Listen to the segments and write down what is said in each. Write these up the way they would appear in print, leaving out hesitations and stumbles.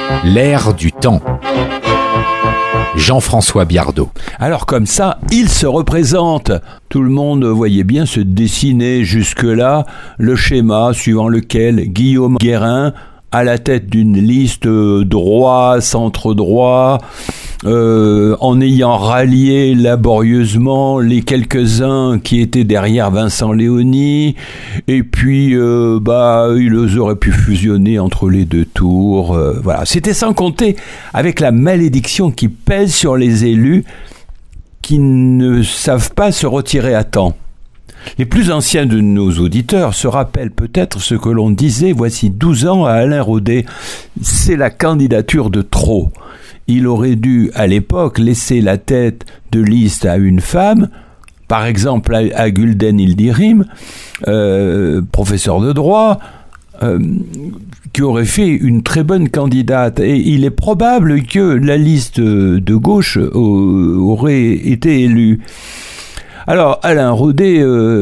L'air du temps. Jean-François Biardot. Alors comme ça, il se représente. Tout le monde voyait bien se dessiner jusque-là le schéma suivant lequel Guillaume Guérin, à la tête d'une liste droit, centre-droit, en ayant rallié laborieusement les quelques-uns qui étaient derrière Vincent Léonie, et puis ils auraient pu fusionner entre les deux tours. Voilà, c'était sans compter avec la malédiction qui pèse sur les élus qui ne savent pas se retirer à temps. Les plus anciens de nos auditeurs se rappellent peut-être ce que l'on disait voici 12 ans à Alain Rodet. C'est la candidature de trop. Il aurait dû, à l'époque, laisser la tête de liste à une femme, par exemple à Gulden Yildirim, professeur de droit, qui aurait fait une très bonne candidate. Et il est probable que la liste de gauche aurait été élue. Alors, Alain Rodet,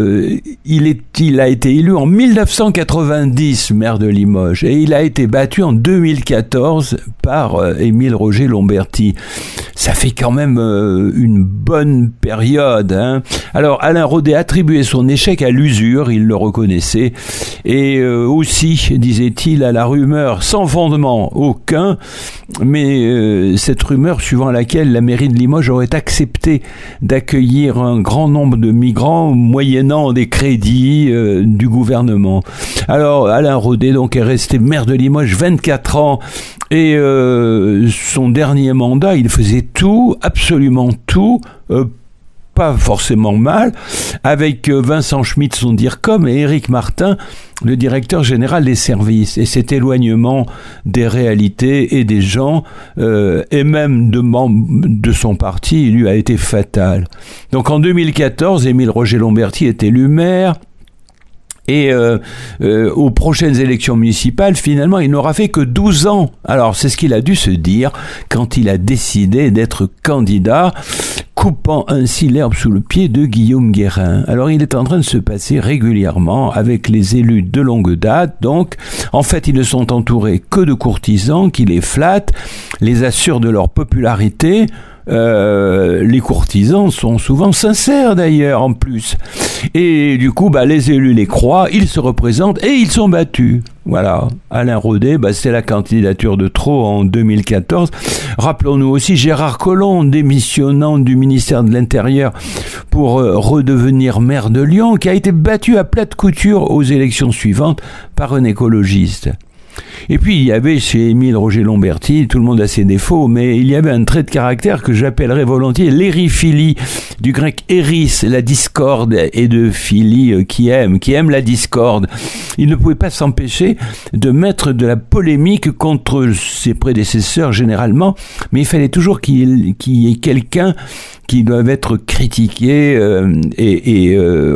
il a été élu en 1990 maire de Limoges et il a été battu en 2014 par Émile Roger-Lamberty. Ça fait quand même une bonne période, hein. Alors, Alain Rodet attribuait son échec à l'usure, il le reconnaissait, et aussi, disait-il, à la rumeur sans fondement aucun, mais cette rumeur suivant laquelle la mairie de Limoges aurait accepté d'accueillir un grand nombre de migrants moyennant des crédits du gouvernement. Alors Alain Rodet donc est resté maire de Limoges 24 ans et son dernier mandat il faisait tout, absolument tout, pas forcément mal, avec Vincent Schmitt, son DIRCOM, et Éric Martin, le directeur général des services. Et cet éloignement des réalités et des gens, et même de membres de son parti, il lui a été fatal. Donc en 2014, Émile Roger-Lamberty est élu maire. Et aux prochaines élections municipales, finalement, il n'aura fait que 12 ans. Alors, c'est ce qu'il a dû se dire quand il a décidé d'être candidat, coupant ainsi l'herbe sous le pied de Guillaume Guérin. Alors, il est en train de se passer régulièrement avec les élus de longue date. Donc, en fait, ils ne sont entourés que de courtisans qui les flattent, les assurent de leur popularité. Les courtisans sont souvent sincères d'ailleurs en plus et du coup les élus les croient, ils se représentent et ils sont battus. Voilà, Alain Rodet, c'est la candidature de trop en 2014. Rappelons-nous aussi Gérard Collomb démissionnant du ministère de l'Intérieur pour redevenir maire de Lyon, qui a été battu à plate couture aux élections suivantes par un écologiste. Et puis il y avait chez Émile Roger-Lamberty, tout le monde a ses défauts, mais il y avait un trait de caractère que j'appellerais volontiers l'ériphilie, du grec éris, la discorde, et de philie, qui aime la discorde. Il ne pouvait pas s'empêcher de mettre de la polémique contre ses prédécesseurs généralement, mais il fallait toujours qu'il y ait quelqu'un qui doit être critiqué et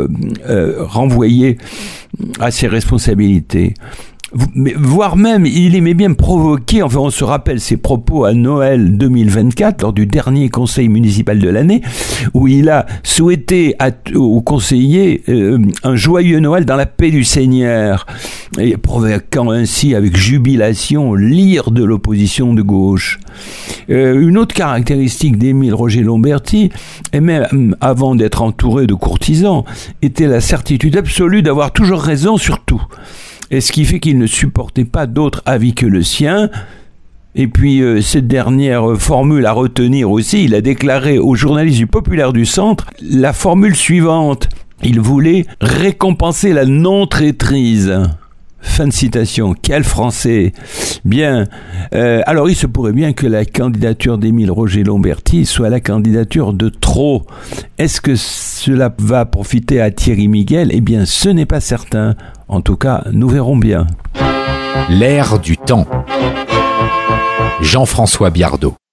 renvoyé à ses responsabilités. Voire même, il aimait bien provoquer, enfin on se rappelle ses propos à Noël 2024, lors du dernier conseil municipal de l'année, où il a souhaité aux conseillers un joyeux Noël dans la paix du Seigneur, et provoquant ainsi avec jubilation l'ire de l'opposition de gauche. Une autre caractéristique d'Émile Roger-Lamberty, et même avant d'être entouré de courtisans, était la certitude absolue d'avoir toujours raison sur tout. Et ce qui fait qu'il ne supportait pas d'autre avis que le sien. Et puis, cette dernière formule à retenir aussi, il a déclaré aux journalistes du Populaire du Centre la formule suivante. Il voulait récompenser la non-traîtrise. Fin de citation. Quel français. Bien. Alors, il se pourrait bien que la candidature d'Émile Roger-Lamberty soit la candidature de trop. Est-ce que cela va profiter à Thierry Miguel ? Eh bien, ce n'est pas certain. En tout cas, nous verrons bien. L'air du temps. Jean-François Biardot.